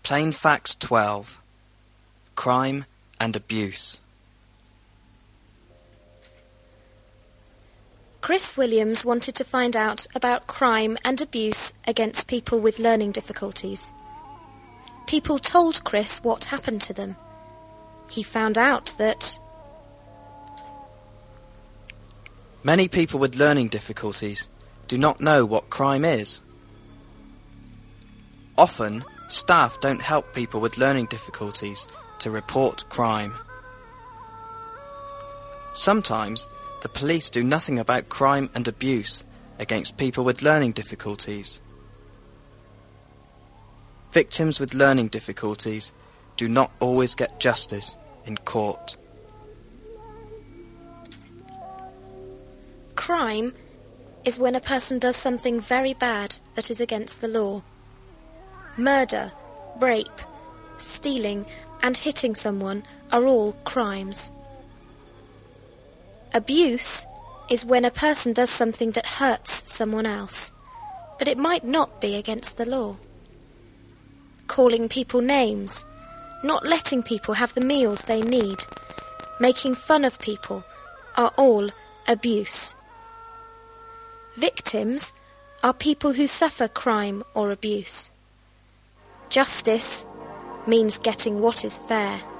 Plain Facts 12. Crime and Abuse. Chris Williams wanted to find out about crime and abuse against people with learning difficulties. People told Chris what happened to them. He found out that many people with learning difficulties do not know what crime is. Often, staff don't help people with learning difficulties to report crime. Sometimes, the police do nothing about crime and abuse against people with learning difficulties. Victims with learning difficulties do not always get justice in court. crime is when a person does something very bad that is against the law. Murder, rape, stealing, and hitting someone are all crimes. Abuse is when a person does something that hurts someone else, but it might not be against the law. Calling people names, not letting people have the meals they need, making fun of people are all abuse. Victims are people who suffer crime or abuse. Justice means getting what is fair.